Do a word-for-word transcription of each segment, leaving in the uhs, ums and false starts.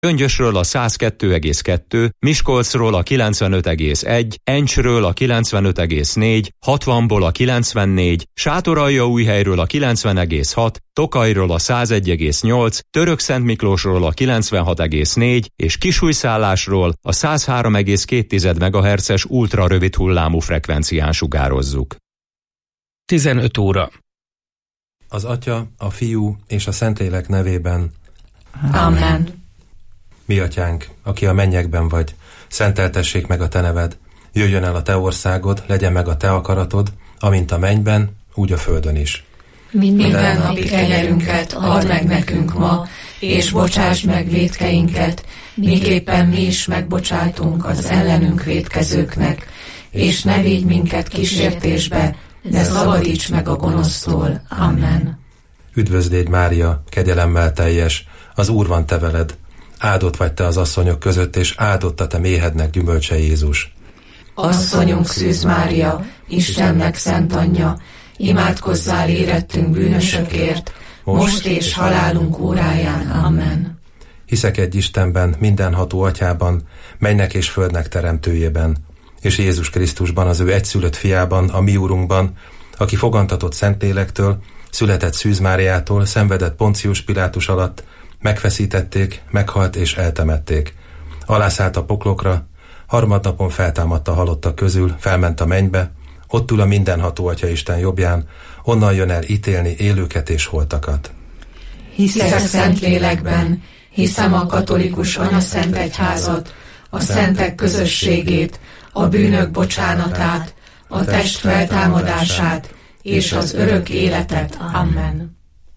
Öngyösről a száz kettő egész kettő, Miskolcról a kilencvenöt egész egy, Encsről a kilencvenöt egész négy, hatvanból a kilencvennégy, Sátoraljaújhelyről a kilencven egész hat, Tokajról a száz egy egész nyolc, Törökszentmiklósról a kilencvenhat egész négy és Kisújszállásról a száz három egész két megahertzes ultrarövid hullámú frekvencián sugározzuk. tizenöt óra. Az Atya, a Fiú és a Szentlélek nevében. Amen. Mi atyánk, aki a mennyekben vagy, szenteltessék meg a te neved, jöjjön el a te országod, legyen meg a te akaratod, amint a mennyben, úgy a földön is. Minden napi kenyerünket add meg nekünk ma, és bocsáss meg vétkeinket, miképpen mi is megbocsátunk az ellenünk vétkezőknek, és ne vigy minket kísértésbe, de szabadíts meg a gonosztól. Amen. Üdvözlégy Mária, kegyelemmel teljes, az Úr van te veled, áldott vagy te az asszonyok között, és áldott a te méhednek gyümölcse Jézus. Asszonyunk Szűz Mária, Istennek szent anyja, imádkozzál érettünk bűnösökért, most és halálunk óráján. Amen. Hiszek egy Istenben, mindenható atyában, mennynek és földnek teremtőjében, és Jézus Krisztusban, az ő egyszülött fiában, a mi Urunkban, aki fogantatott Szentlélektől, született Szűz Máriától, szenvedett Poncius Pilátus alatt, megfeszítették, meghalt és eltemették. Alászállt a poklokra, harmadnapon feltámadt a halottak közül, felment a mennybe, ott ül a mindenható Atyaisten jobbján, onnan jön el ítélni élőket és holtakat. Hiszek Szentlélekben, hiszem a katolikus anyaszentegyházat, a szentek közösségét, a bűnök bocsánatát, a test feltámadását és az örök életet. Amen.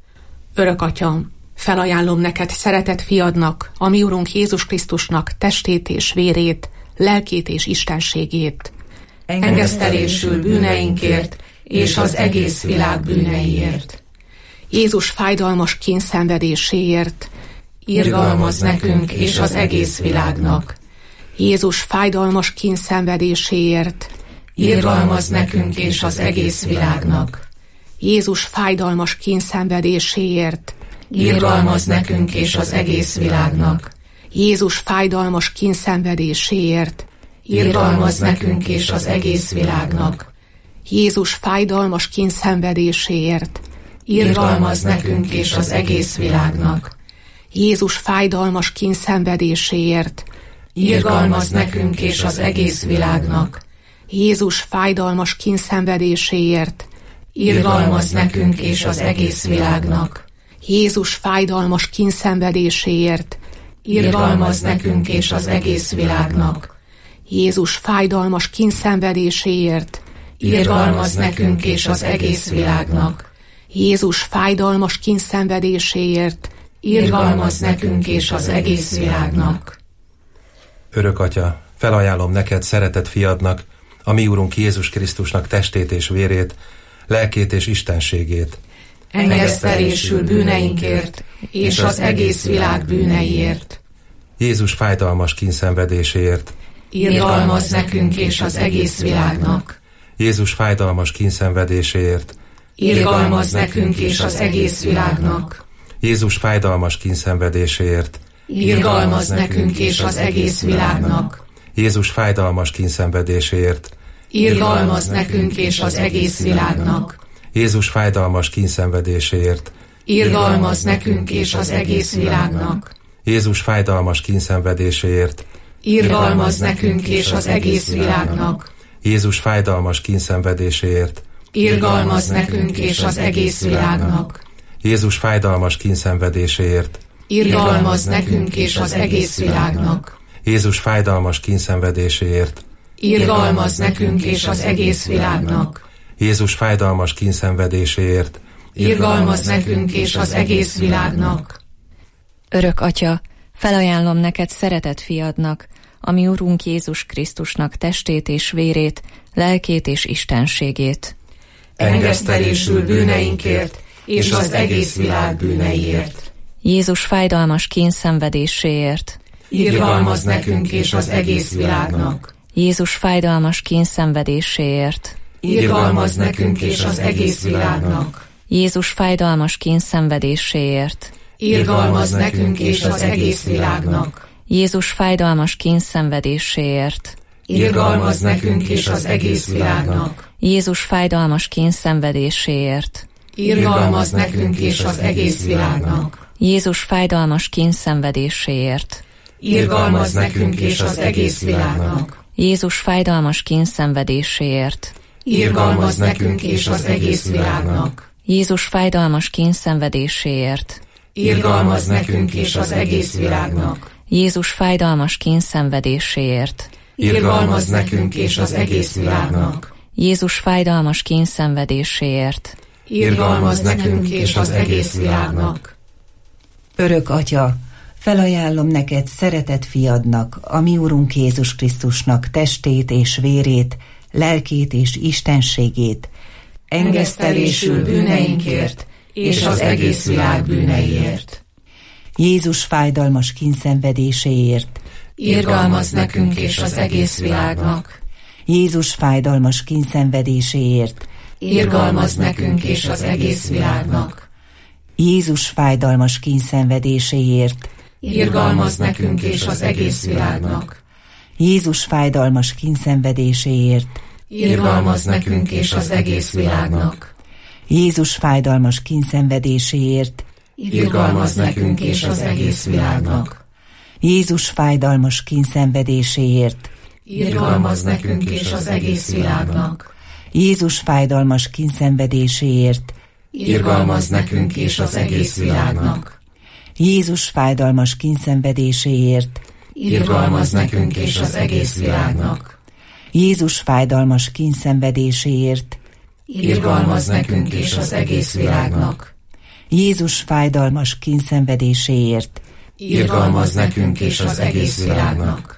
Örök Atyam, felajánlom neked szeretett fiadnak, a mi Urunk Jézus Krisztusnak testét és vérét, lelkét és istenségét. Engesztelésül bűneinkért és az egész világ bűneiért. Jézus fájdalmas kényszenvedéséért. Irgalmaz nekünk és az egész világnak. Jézus fájdalmas kényszenvedéséért. Irgalmaz nekünk és az egész világnak. Jézus fájdalmas kényszenvedéséért. Irgalmaz nekünk és az egész világnak. Jézus fájdalmas kényszenvedéséért. Irgalmaz nekünk és az egész világnak. Jézus fájdalmas kényszenvedéséért. Irgalmaz nekünk és az egész világnak. Jézus fájdalmas kényszenvedéséért. Irgalmaz nekünk és az egész világnak. Jézus fájdalmas kényszenvedéséért. Irgalmaz nekünk és az egész világnak. Jézus fájdalmas kényszenvedéséért. Irgalmaz nekünk és az egész világnak. Jézus fájdalmas kényszenvedéséért. Irgalmaz nekünk és az egész világnak. Jézus fájdalmas kényszenvedéséért. Irgalmaz nekünk és az egész világnak. Örök Atya, felajánlom neked szeretett fiadnak, a mi Urunk Jézus Krisztusnak testét és vérét, lelkét és istenségét. Engesztelésül bűneinkért és az egész világ bűneiért. Jézus fájdalmas kényszenvedéséért. Irgalmaz nekünk és az egész világnak. Jézus fájdalmas kényszenvedéséért. Irgalmaz nekünk és az egész világnak. Jézus fájdalmas kényszenvedéséért. Irgalmaz nekünk és az egész világnak. Jézus fájdalmas kényszenvedéséért. Irgalmaz nekünk és az egész világnak. Jézus fájdalmas kényszenvedéséért. Irgalmaz nekünk és az egész világnak. Jézus fájdalmas kényszenvedéséért. Irgalmaz nekünk és az egész világnak. Jézus fájdalmas kényszenvedéséért. Irgalmaz nekünk és az egész világnak. Jézus fájdalmas kényszenvedéséért. Irgalmaz nekünk és az egész világnak. Jézus fájdalmas kényszenvedéséért. Irgalmaz nekünk és az egész világnak. Jézus fájdalmas kényszenvedéséért. Irgalmaz nekünk és az egész világnak. Örök Atya, felajánlom neked szeretett fiadnak, a mi Urunk Jézus Krisztusnak testét és vérét, lelkét és istenségét. Engesztelésül bűneinkért és az egész világ bűneiért. Jézus fájdalmas kényszenvedéséért. Irgalmaz nekünk és az egész világnak. Jézus fájdalmas kényszenvedéséért. Irgalmaz nekünk és az egész világnak. Jézus fájdalmas kényszenvedéséért. Irgalmaz nekünk és az egész világnak. Jézus fájdalmas kényszenvedéséért. Irgalmaz nekünk és az egész világnak. Jézus fájdalmas kényszenvedéséért. Irgalmaz nekünk és az egész világnak. Jézus fájdalmas kényszenvedéséért. Irgalmaz nekünk és az egész világnak. Jézus fájdalmas kényszenvedéséért. Irgalmaz nekünk és az egész világnak. Jézus fájdalmas kényszenvedéséért. Irgalmaz nekünk és az egész világnak. Jézus fájdalmas kényszenvedéséért. Irgalmaz nekünk és az egész világnak. Jézus fájdalmas kényszenvedéséért. Irgalmaz nekünk és az egész világnak. Örök Atya, felajánlom neked szeretett fiadnak, a mi Urunk Jézus Krisztusnak testét és vérét, lelkét és istenségét, engesztelésül bűneinkért és az egész világ bűneiért. Jézus fájdalmas kínszenvedéséért. Irgalmaz nekünk és az egész világnak. Jézus fájdalmas kínszenvedéséért. Irgalmaz nekünk és az egész világnak. Jézus fájdalmas kínszenvedéséért. Irgalmaz nekünk és az egész világnak. Jézus fájdalmas kínszenvedéséért. Irgalmaz nekünk és az egész világnak. Jézus fájdalmas kínszenvedéséért. Irgalmaz nekünk és az egész világnak. Jézus fájdalmas kínszenvedéséért. Irgalmaz nekünk és az egész világnak. Jézus fájdalmas kínszenvedéséért. Irgalmaz nekünk és az egész világnak. Jézus fájdalmas kínszenvedéséért. Irgalmaz nekünk és az egész világnak. Jézus fájdalmas kínszenvedéséért. Irgalmaz nekünk és az egész világnak. Jézus fájdalmas kínszenvedéséért. Irgalmaz nekünk és az egész világnak.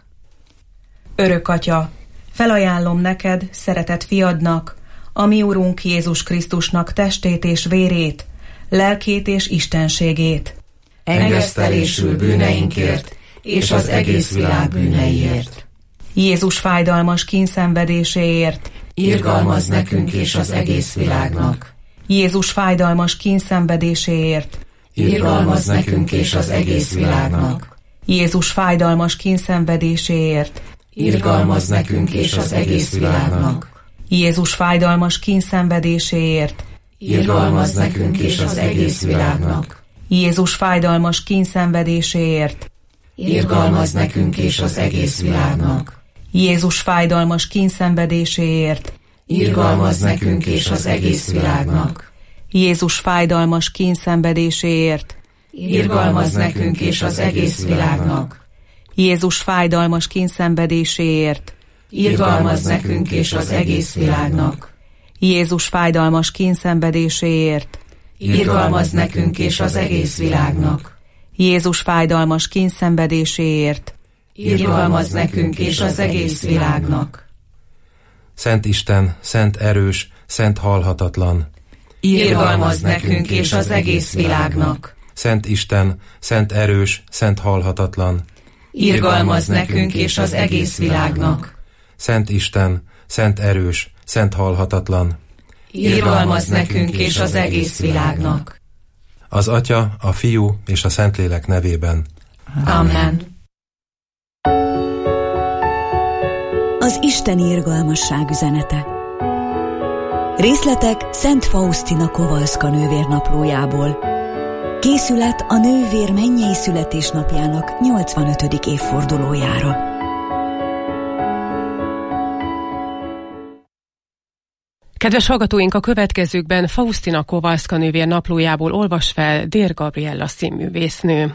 Örök Atya, felajánlom neked, szeretett fiadnak, a mi Urunk Jézus Krisztusnak testét és vérét, lelkét és istenségét, engesztelésül bűneinkért és az egész világ bűneiért. Jézus fájdalmas kínszenvedéséért. Irgalmaz nekünk és az egész világnak. Jézus fájdalmas kínszenvedéséért. Irgalmaz nekünk és az egész világnak. Jézus fájdalmas kínszenvedéséért. Irgalmaz nekünk és az egész világnak. Jézus fájdalmas kínszenvedéséért. Irgalmaz nekünk és az egész világnak. Jézus fájdalmas kínszenvedéséért. Irgalmaz nekünk és az egész világnak. Jézus fájdalmas kínszenvedéséért. Irgalmaz nekünk és az egész világnak. Jézus fájdalmas kínszenvedéséért. Irgalmaz nekünk és az egész világnak. Jézus fájdalmas kínszenvedéséért. Irgalmaz nekünk és az egész világnak. Jézus fájdalmas kínszenvedéséért. Irgalmaz nekünk és az egész világnak. Jézus fájdalmas kínszenvedéséért. Irgalmaz nekünk és az egész világnak. Szent Isten, szent erős, szent halhatatlan. Irgalmaz nekünk és az egész világnak. Szent Isten, szent erős, szent halhatatlan. Irgalmaz nekünk és az egész világnak. Szent Isten, szent erős, szent halhatatlan. Irgalmaz nekünk és az egész világnak. Az Atya, a Fiú és a Szentlélek nevében. Amen. Az isteni irgalmasság üzenete. Részletek Szent Faustina Kowalska nővér naplójából. Készület a nővér mennyei születésnapjának nyolcvanötödik évfordulójára. Kedves hallgatóink, a következőkben Faustina Kowalska nővér naplójából olvas fel Dér Gabriella színművésznő.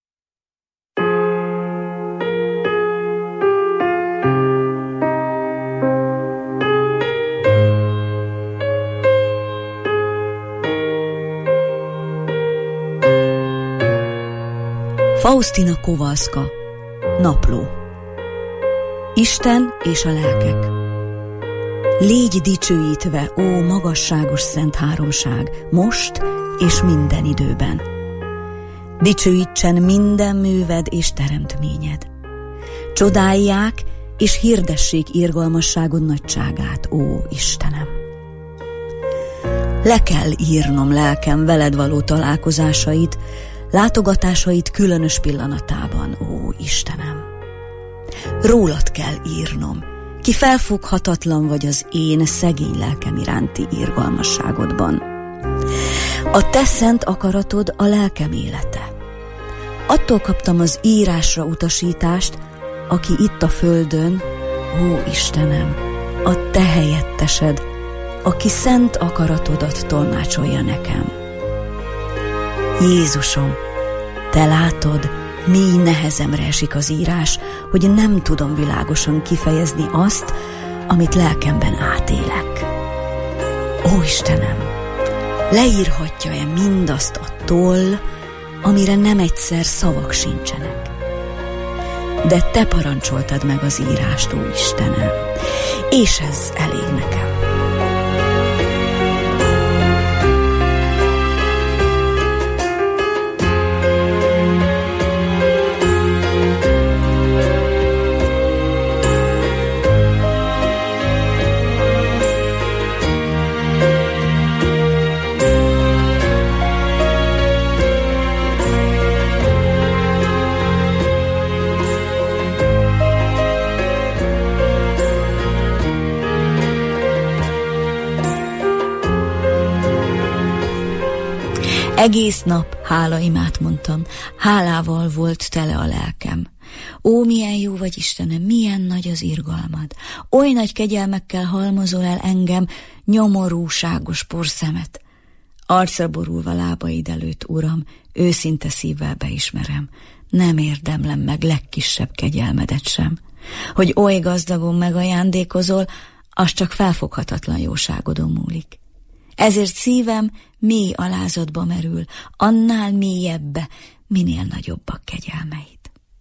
Faustina Kowalska. Napló. Isten és a lelkek. Légy dicsőítve, ó magasságos szent háromság, most és minden időben. Dicsőítsen minden műved és teremtményed. Csodálják és hirdessék irgalmasságod nagyságát, ó Istenem. Le kell írnom lelkem veled való találkozásait, látogatásait különös pillanatában, ó Istenem. Rólad kell írnom, ki felfoghatatlan vagy az én szegény lelkem iránti irgalmasságodban. A te szent akaratod a lelkem élete. Attól kaptam az írásra utasítást, aki itt a földön, ó Istenem, a te helyettesed, aki szent akaratodat tolmácsolja nekem. Jézusom, te látod, mély nehezemre esik az írás, hogy nem tudom világosan kifejezni azt, amit lelkemben átélek. Ó Istenem, leírhatja-e mindazt a toll, amire nem egyszer szavak sincsenek? De te parancsoltad meg az írást, ó Istenem, és ez elég nekem. Egész nap hálaimát mondtam, hálával volt tele a lelkem. Ó, milyen jó vagy, Istenem, milyen nagy az irgalmad. Oly nagy kegyelmekkel halmozol el engem, nyomorúságos porszemet. Arcra borulva lábaid előtt, Uram, őszinte szívvel beismerem. Nem érdemlem meg legkisebb kegyelmedet sem. Hogy oly gazdagon megajándékozol, az csak felfoghatatlan jóságodon múlik. Ezért szívem mély alázatba merül, annál mélyebbe, minél nagyobbak kegyelmeid.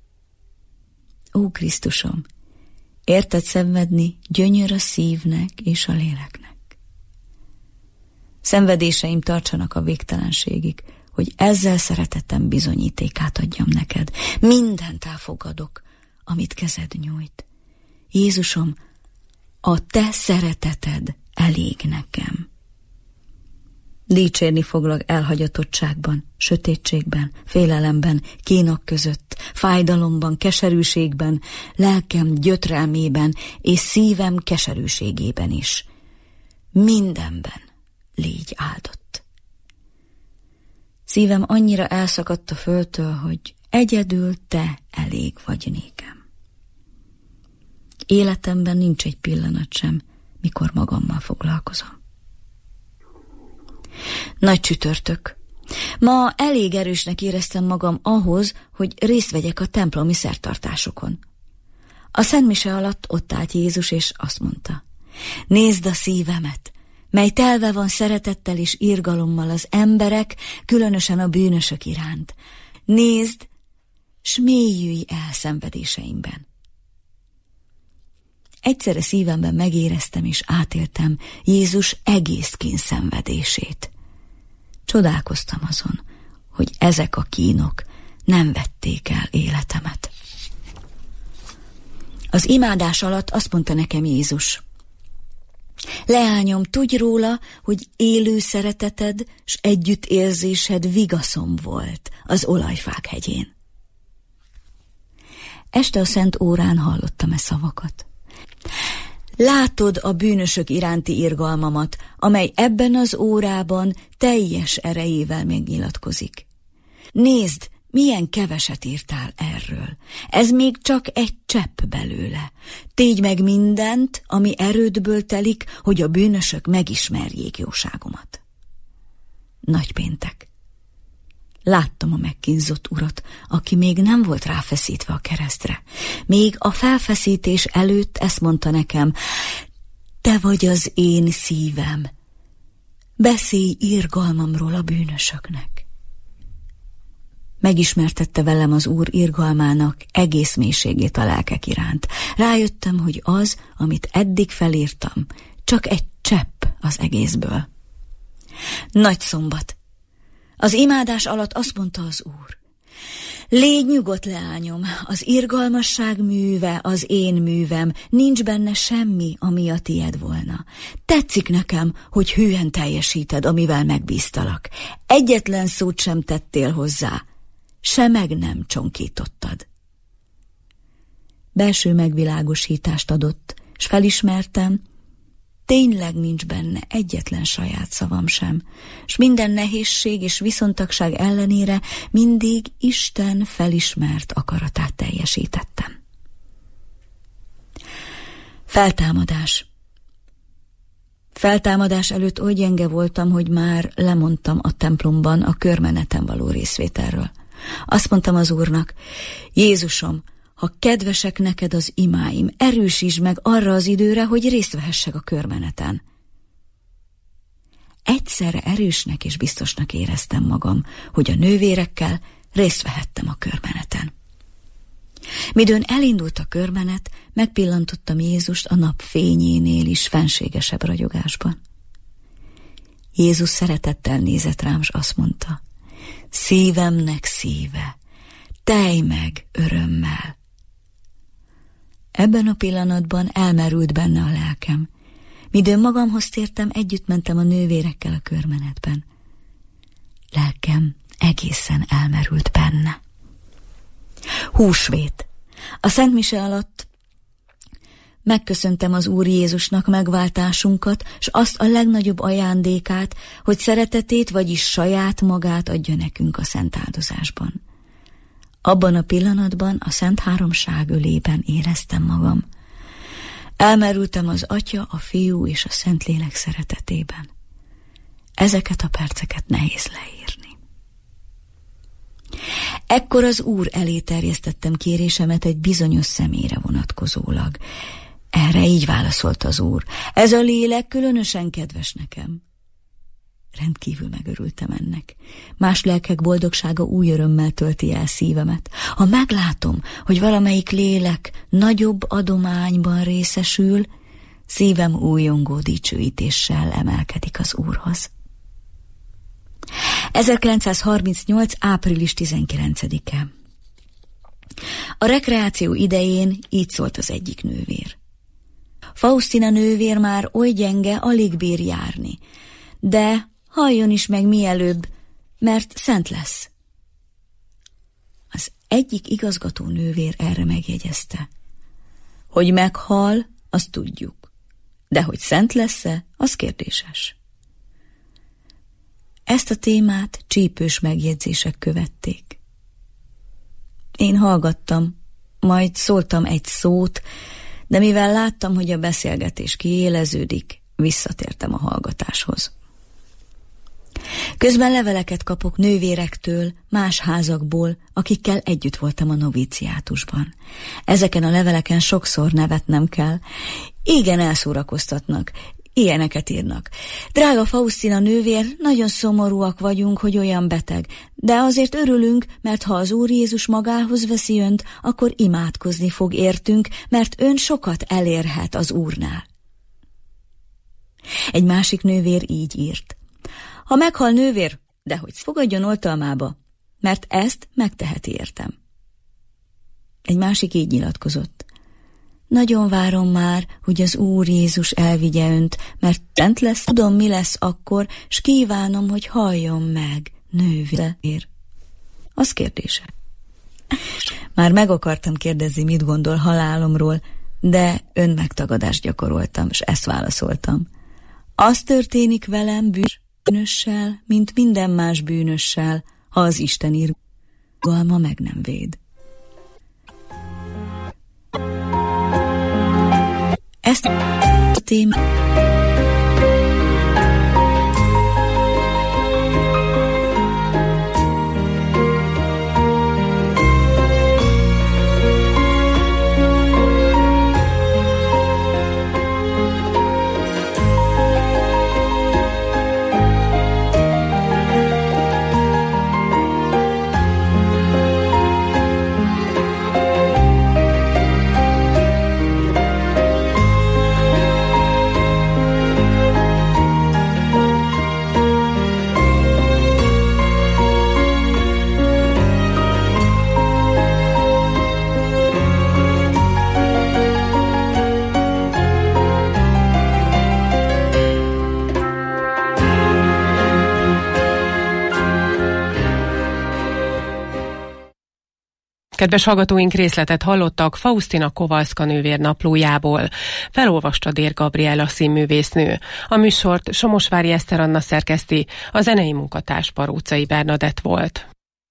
Ó Krisztusom, érted szenvedni gyönyör a szívnek és a léleknek. Szenvedéseim tartsanak a végtelenségig, hogy ezzel szeretettem bizonyítékát adjam neked. Mindent elfogadok, amit kezed nyújt. Jézusom, a te szereteted elég nekem. Dicsérni foglak elhagyatottságban, sötétségben, félelemben, kínok között, fájdalomban, keserűségben, lelkem gyötrelmében és szívem keserűségében is. Mindenben légy áldott. Szívem annyira elszakadt a földtől, hogy egyedül te elég vagy nékem. Életemben nincs egy pillanat sem, mikor magammal foglalkozom. Nagy csütörtök. Ma elég erősnek éreztem magam ahhoz, hogy részt vegyek a templomi szertartásokon. A szentmise alatt ott állt Jézus, és azt mondta: nézd a szívemet, mely telve van szeretettel és irgalommal az emberek, különösen a bűnösök iránt. Nézd, s mélyülj el szenvedéseimben. Egyszerre szívemben megéreztem és átéltem Jézus egész kínszenvedését. Csodálkoztam azon, hogy ezek a kínok nem vették el életemet. Az imádás alatt azt mondta nekem Jézus: leányom, tudj róla, hogy élő szereteted s együttérzésed vigaszom volt az olajfák hegyén. Este a szent órán hallottam e szavakat. Látod a bűnösök iránti irgalmamat, amely ebben az órában teljes erejével megnyilatkozik. Nézd, milyen keveset írtál erről. Ez még csak egy csepp belőle. Tégy meg mindent, ami erődből telik, hogy a bűnösök megismerjék jóságomat. Nagypéntek. Láttam a megkínzott urat, aki még nem volt ráfeszítve a keresztre. Még a felfeszítés előtt ezt mondta nekem: te vagy az én szívem. Beszélj irgalmamról a bűnösöknek. Megismertette velem az Úr irgalmának egész mélységét a lelkek iránt. Rájöttem, hogy az, amit eddig felírtam, csak egy csepp az egészből. Nagy szombat. Az imádás alatt azt mondta az Úr: légy nyugodt, leányom, az irgalmasság műve az én művem, nincs benne semmi, ami a tied volna. Tetszik nekem, hogy hűen teljesíted, amivel megbíztalak. Egyetlen szót sem tettél hozzá, se meg nem csonkítottad. Belső megvilágosítást adott, s felismertem, tényleg nincs benne egyetlen saját szavam sem, s minden nehézség és viszontagság ellenére mindig Isten felismert akaratát teljesítettem. Feltámadás. Feltámadás előtt oly gyenge voltam, hogy már lemondtam a templomban a körmeneten való részvételről. Azt mondtam az Úrnak, Jézusom, ha kedvesek neked az imáim, erősítsd meg arra az időre, hogy részt vehessek a körmeneten. Egyszerre erősnek és biztosnak éreztem magam, hogy a nővérekkel részt vehettem a körmeneten. Midőn elindult a körmenet, megpillantottam Jézust a nap fényénél is fenségesebb ragyogásban. Jézus szeretettel nézett rám, s azt mondta, szívemnek szíve, telj meg örömmel. Ebben a pillanatban elmerült benne a lelkem. Midőn magamhoz tértem, együtt mentem a nővérekkel a körmenetben. Lelkem egészen elmerült benne. Húsvét. A Szent Mise alatt megköszöntem az Úr Jézusnak megváltásunkat, s azt a legnagyobb ajándékát, hogy szeretetét, vagyis saját magát adja nekünk a szent áldozásban. Abban a pillanatban a Szent Háromság ölében éreztem magam. Elmerültem az Atya, a Fiú és a Szentlélek szeretetében. Ezeket a perceket nehéz leírni. Ekkor az Úr elé terjesztettem kérésemet egy bizonyos személyre vonatkozólag. Erre így válaszolt az Úr, ez a lélek különösen kedves nekem. Rendkívül megörültem ennek. Más lelkek boldogsága új örömmel tölti el szívemet. Ha meglátom, hogy valamelyik lélek nagyobb adományban részesül, szívem újongó dicsőítéssel emelkedik az Úrhoz. ezerkilencszázharmincnyolc. április tizenkilencedike. A rekreáció idején így szólt az egyik nővér. Faustina nővér már oly gyenge, alig bír járni, de halljon is meg mielőbb, mert szent lesz. Az egyik igazgató nővér erre megjegyezte, hogy meghal, azt tudjuk, de hogy szent lesz-e, az kérdéses. Ezt a témát csípős megjegyzések követték. Én hallgattam, majd szóltam egy szót, de mivel láttam, hogy a beszélgetés kiéleződik, visszatértem a hallgatáshoz. Közben leveleket kapok nővérektől, más házakból, akikkel együtt voltam a noviciátusban. Ezeken a leveleken sokszor nevetnem kell. Igen, elszórakoztatnak, ilyeneket írnak. Drága Faustina nővér, nagyon szomorúak vagyunk, hogy olyan beteg, de azért örülünk, mert ha az Úr Jézus magához veszi önt, akkor imádkozni fog értünk, mert ön sokat elérhet az Úrnál. Egy másik nővér így írt. Ha meghal nővér, dehogy fogadjon oltalmába, mert ezt megteheti értem. Egy másik így nyilatkozott. Nagyon várom már, hogy az Úr Jézus elvigye önt, mert tent lesz, tudom, mi lesz akkor, s kívánom, hogy halljon meg, nővér. Az kérdése. Már meg akartam kérdezni, mit gondol halálomról, de önmegtagadást gyakoroltam, s ezt válaszoltam. Az történik velem bűnössel, mint minden más bűnössel, ha az Isten irgalma meg nem véd. Ezt a témát Kedves hallgatóink, részletet hallottak Faustina Kowalska nővér naplójából. Felolvasta Dér Gabriella színművésznő. A műsort Somosvári Eszter Anna szerkeszti, a zenei munkatárs Parócai Bernadett volt.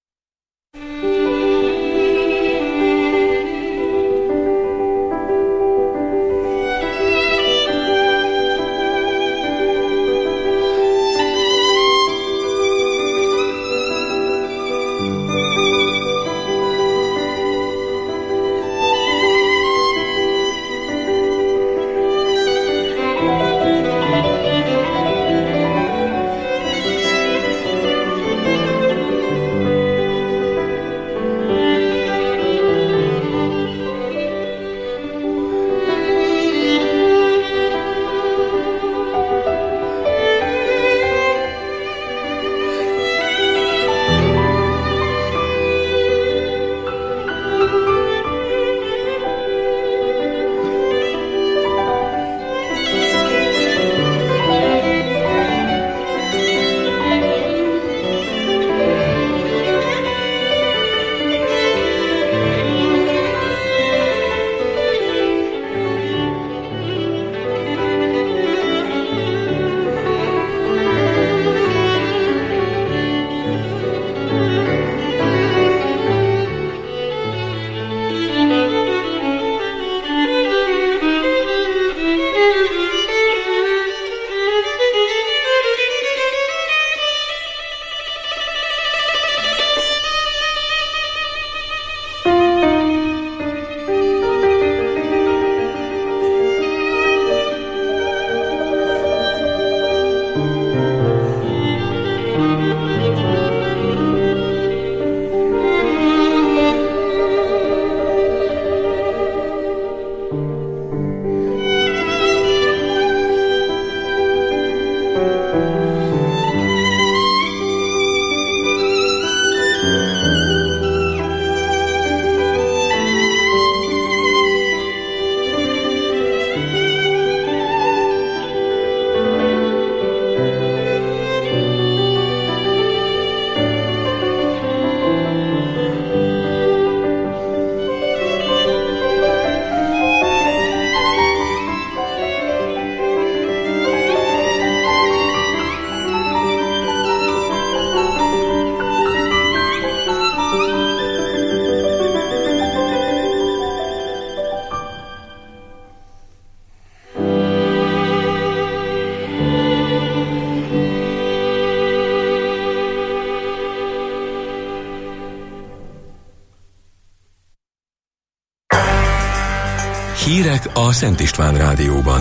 Hírek a Szent István Rádióban.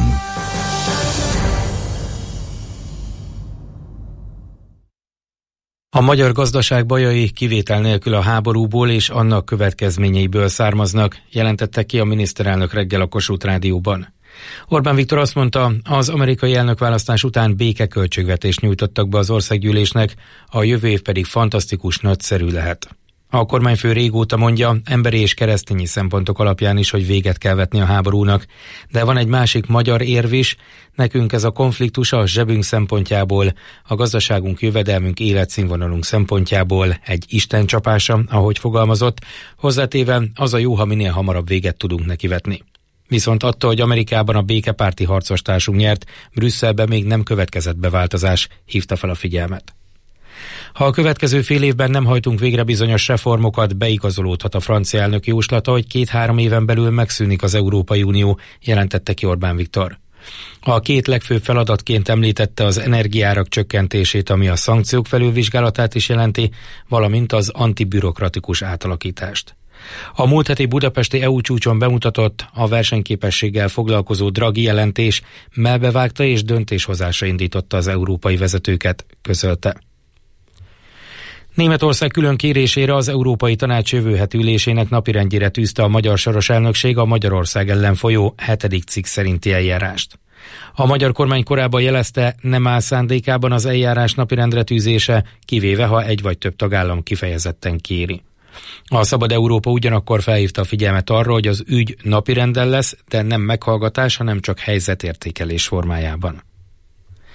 A magyar gazdaság bajai kivétel nélkül a háborúból és annak következményeiből származnak, jelentette ki a miniszterelnök reggel a Kossuth Rádióban. Orbán Viktor azt mondta, az amerikai elnökválasztás után békeköltségvetést nyújtottak be az országgyűlésnek, a jövő év pedig fantasztikus, nagyszerű lehet. A kormányfő régóta mondja, emberi és keresztényi szempontok alapján is, hogy véget kell vetni a háborúnak. De van egy másik magyar érv is, nekünk ez a konfliktus a zsebünk szempontjából, a gazdaságunk, jövedelmünk, életszínvonalunk szempontjából egy istencsapása, ahogy fogalmazott, hozzátéve az a jó, ha minél hamarabb véget tudunk neki vetni. Viszont attól, hogy Amerikásban a békepárti harcostársunk nyert, Brüsszelben még nem következett be változás, hívta fel a figyelmet. Ha a következő fél évben nem hajtunk végre bizonyos reformokat, beigazolódhat a francia elnök jóslata, hogy két-három éven belül megszűnik az Európai Unió, jelentette ki Orbán Viktor. A két legfőbb feladatként említette az energiárak csökkentését, ami a szankciók felülvizsgálatát is jelenti, valamint az antibürokratikus átalakítást. A múlt heti budapesti é u csúcson bemutatott, a versenyképességgel foglalkozó Draghi jelentés mellbevágta és döntéshozásra indította az európai vezetőket, közölte. Németország külön kérésére az Európai Tanács jövő heti ülésének napirendjére tűzte a magyar soros elnökség a Magyarország ellen folyó hetedik cikk szerinti eljárást. A magyar kormány korábban jelezte, nem áll szándékában az eljárás napirendre tűzése, kivéve ha egy vagy több tagállam kifejezetten kéri. A Szabad Európa ugyanakkor felhívta a figyelmet arra, hogy az ügy napirenden lesz, de nem meghallgatás, hanem csak helyzetértékelés formájában.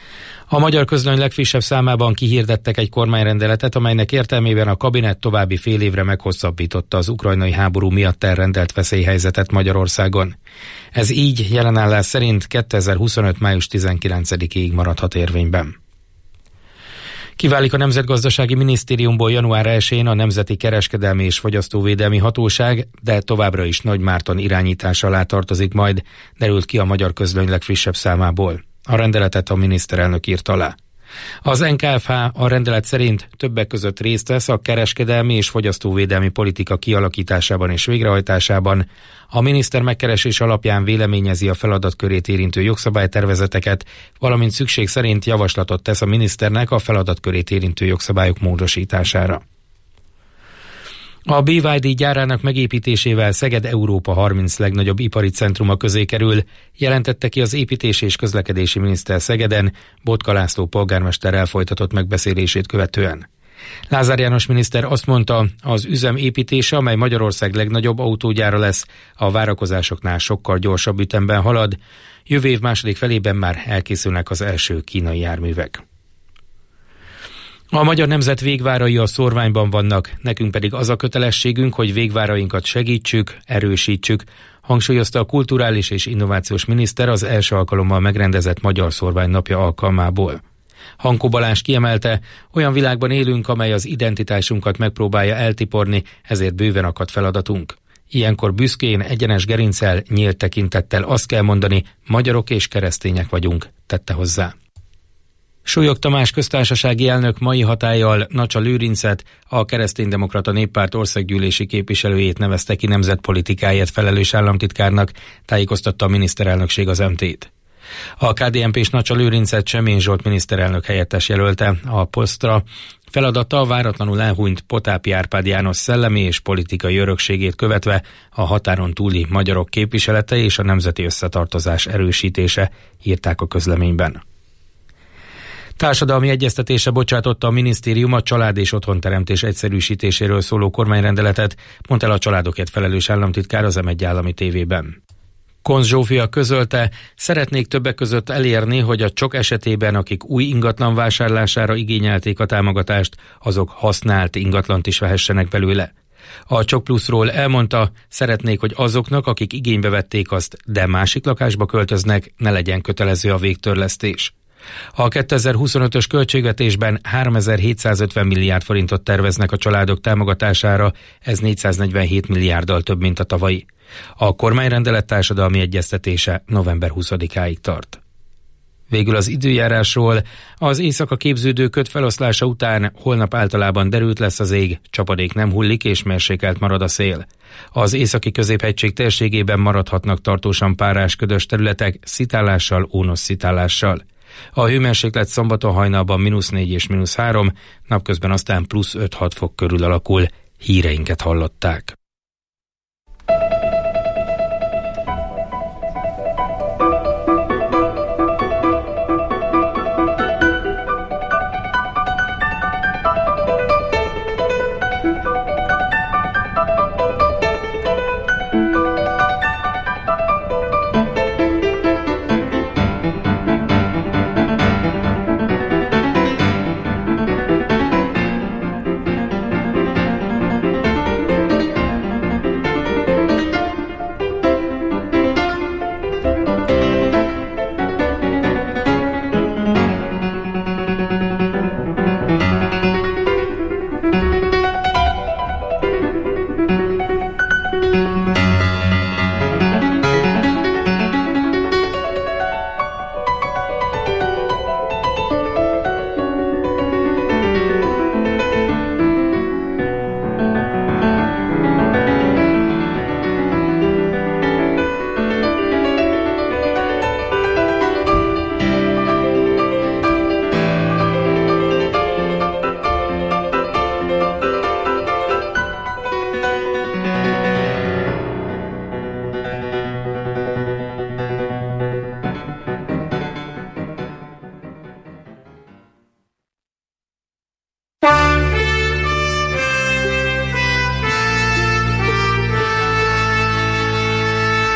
A Magyar Közlöny legfrissebb számában kihirdettek egy kormányrendeletet, amelynek értelmében a kabinet további fél évre meghosszabbította az ukrajnai háború miatt elrendelt veszélyhelyzetet Magyarországon. Ez így jelenállás szerint kétezer-huszonöt. május tizenkilencedikéig maradhat érvényben. Kiválik a Nemzetgazdasági Minisztériumból január elsején a Nemzeti Kereskedelmi és Fogyasztóvédelmi Hatóság, de továbbra is Nagy Márton irányítása alá tartozik majd, derült ki a Magyar Közlöny legfrissebb számából. A rendeletet a miniszterelnök írt alá. Az en ká ef há a rendelet szerint többek között részt vesz a kereskedelmi és fogyasztóvédelmi politika kialakításában és végrehajtásában. A miniszter megkeresés alapján véleményezi a feladatkörét érintő jogszabálytervezeteket, valamint szükség szerint javaslatot tesz a miniszternek a feladatkörét érintő jogszabályok módosítására. A bé vé dé gyárának megépítésével Szeged Európa harminc legnagyobb ipari centruma közé kerül, jelentette ki az építési és közlekedési miniszter Szegeden, Botka László polgármesterrel folytatott megbeszélését követően. Lázár János miniszter azt mondta, az üzem építése, amely Magyarország legnagyobb autógyára lesz, a várakozásoknál sokkal gyorsabb ütemben halad, jövő év második felében már elkészülnek az első kínai járművek. A magyar nemzet végvárai a szórványban vannak, nekünk pedig az a kötelességünk, hogy végvárainkat segítsük, erősítsük, hangsúlyozta a kulturális és innovációs miniszter az első alkalommal megrendezett Magyar Szórvány napja alkalmából. Hankó Balázs kiemelte, olyan világban élünk, amely az identitásunkat megpróbálja eltiporni, ezért bőven akad feladatunk. Ilyenkor büszkén, egyenes gerinccel, nyílt tekintettel azt kell mondani, magyarok és keresztények vagyunk, tette hozzá. Súlyog Tamás köztársasági elnök mai hatállyal Nacsa Lőrincet, a Kereszténydemokrata Néppárt országgyűlési képviselőjét nevezte ki nemzetpolitikáért felelős államtitkárnak, tájékoztatta a miniszterelnökség az em té-t. A ká dé en pés Nacsa Lőrincet Semmény Zsolt miniszterelnök helyettes jelölte a posztra. Feladata a váratlanul elhunyt Potápi Árpád János szellemi és politikai örökségét követve a határon túli magyarok képviselete és a nemzeti összetartozás erősítése, írták a közleményben. Társadalmi egyeztetése bocsátotta a minisztérium a család- és otthonteremtés egyszerűsítéséről szóló kormányrendeletet, mondta el a családokért felelős államtitkár az em egy állami tévében. Konz Zsófia közölte, szeretnék többek között elérni, hogy a csok esetében, akik új ingatlan vásárlására igényelték a támogatást, azok használt ingatlant is vehessenek belőle. A Csok Pluszról elmondta, szeretnék, hogy azoknak, akik igénybe vették azt, de másik lakásba költöznek, ne legyen kötelező a végtörlesztés. A kétezer-huszonötös költségvetésben háromezer-hétszázötven milliárd forintot terveznek a családok támogatására, ez négyszáznegyvenhét milliárddal több, mint a tavalyi. A kormányrendelet társadalmi egyeztetése november huszadikáig tart. Végül az időjárásról, az éjszaka képződő köd feloszlása után holnap általában derült lesz az ég, csapadék nem hullik és mérsékelt marad a szél. Az északi középhegység térségében maradhatnak tartósan párás ködös területek szitálással, ónos szitálással. A hőmérséklet szombaton hajnalban mínusz négy és mínusz három, napközben aztán plusz öt-hat fok körül alakul. Híreinket hallották.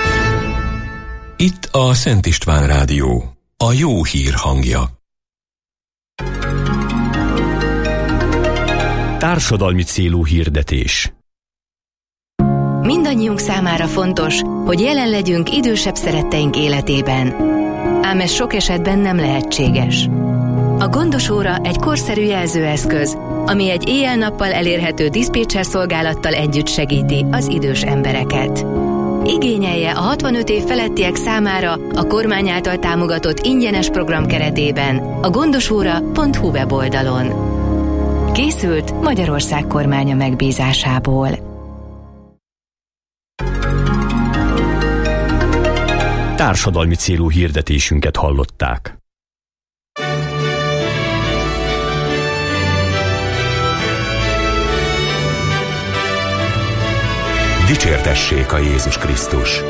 Itt a Szent István Rádió, a jó hír hangja. Társadalmi célú hirdetés. Mindannyiunk számára fontos, hogy jelen legyünk idősebb szeretteink életében. Ám ez sok esetben nem lehetséges. A Gondos óra egy korszerű jelzőeszköz, ami egy éjjel-nappal elérhető diszpécser szolgálattal együtt segíti az idős embereket. Igényelje a hatvanöt év felettiek számára a kormány által támogatott ingyenes program keretében a gondosóra pont hu weboldalon. Készült Magyarország kormánya megbízásából. Társadalmi célú hirdetésünket hallották. Dicsértessék a Jézus Krisztus!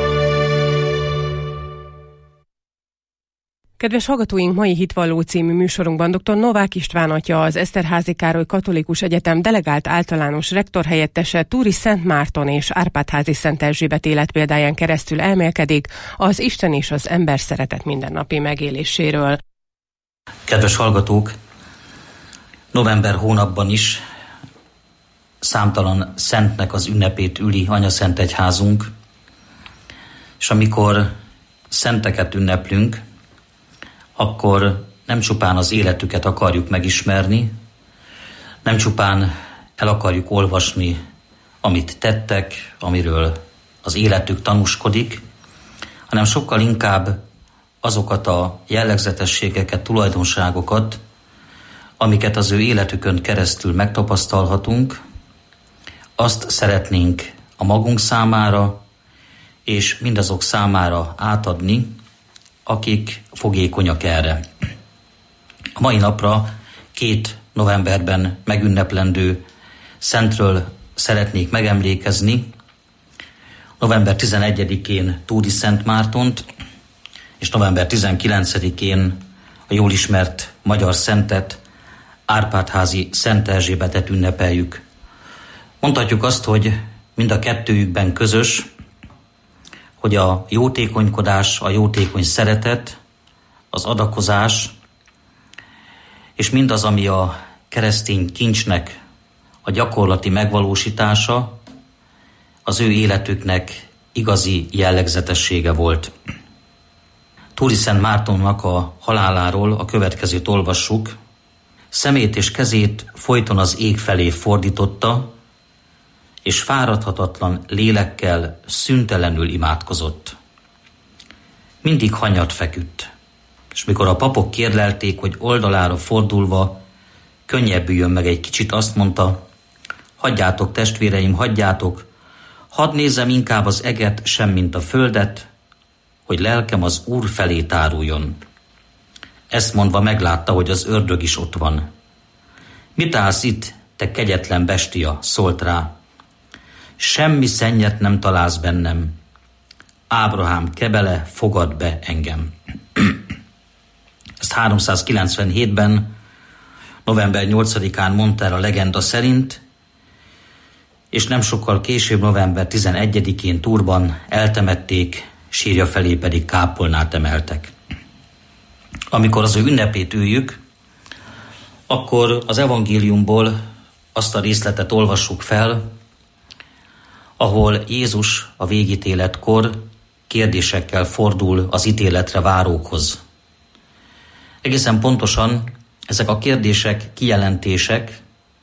Kedves hallgatóink, mai Hitvalló című műsorunkban dr. Novák István atya, az Eszterházy Károly Katolikus Egyetem delegált általános rektor helyettese Túri Szent Márton és Árpád-házi Szent Erzsébet életpéldáján keresztül elmélkedik az Isten és az ember szeretet mindennapi megéléséről. Kedves hallgatók, november hónapban is számtalan szentnek az ünnepét üli Anyaszent Egyházunk, és amikor szenteket ünneplünk, akkor nem csupán az életüket akarjuk megismerni, nem csupán el akarjuk olvasni, amit tettek, amiről az életük tanúskodik, hanem sokkal inkább azokat a jellegzetességeket, tulajdonságokat, amiket az ő életükön keresztül megtapasztalhatunk, azt szeretnénk a magunk számára és mindazok számára átadni, akik fogékonyak erre. A mai napra két novemberben megünneplendő szentről szeretnék megemlékezni. november tizenegyedikén Túri Szent Mártont, és november tizenkilencedikén a jól ismert magyar szentet, Árpád-házi Szent Erzsébetet ünnepeljük. Mondhatjuk azt, hogy mind a kettőjükben közös, hogy a jótékonykodás, a jótékony szeretet, az adakozás, és mindaz, ami a keresztény kincsnek a gyakorlati megvalósítása, az ő életüknek igazi jellegzetessége volt. Túri Szent Mártonnak a haláláról a következőt olvassuk: szemét és kezét folyton az ég felé fordította, és fáradhatatlan lélekkel szüntelenül imádkozott. Mindig hanyat feküdt, és mikor a papok kérlelték, hogy oldalára fordulva könnyebbüljön meg egy kicsit, azt mondta: hagyjátok, testvéreim, hagyjátok, hadd nézzem inkább az eget, semmint a földet, hogy lelkem az Úr felé táruljon. Ezt mondva meglátta, hogy az ördög is ott van. Mit állsz itt, te kegyetlen bestia, szólt rá. Semmi szennyet nem találsz bennem. Ábrahám kebele, fogad be engem. Ezt háromszázkilencvenhétben, november nyolcadikán mondta el a legenda szerint, és nem sokkal később, november tizenegyedikén Túrban eltemették, sírja felé pedig kápolnát emeltek. Amikor az ő ünnepét üljük, akkor az evangéliumból azt a részletet olvassuk fel, ahol Jézus a végítéletkor kérdésekkel fordul az ítéletre várókhoz. Egészen pontosan ezek a kérdések kijelentések,